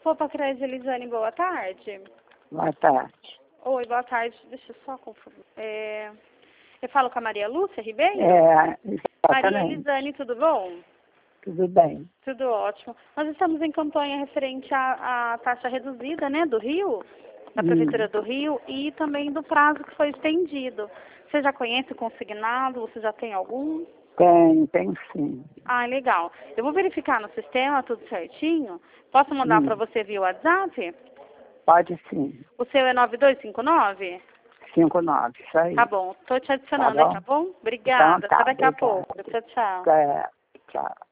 Pô, para Crédito Elisane, boa tarde. Boa tarde. Oi, boa tarde. Deixa eu só confundir. Eu falo com a Maria Lúcia Ribeiro? Maria Maria Elisane, tudo bom? Tudo bem. Tudo ótimo. Nós estamos em campanha referente à taxa reduzida, né, do Rio, da Prefeitura do Rio, e também do prazo que foi estendido. Você já conhece o consignado? Você já tem algum? Tem sim. Ah, legal. Eu vou verificar no sistema tudo certinho. Posso mandar para você via WhatsApp? Pode sim. O seu é 9259? 59, isso aí. Tá bom. Tô te adicionando Tá bom? aí, tá bom? Obrigada. Então, tá, Até daqui a obrigada. pouco. Tchau, tchau. Tchau.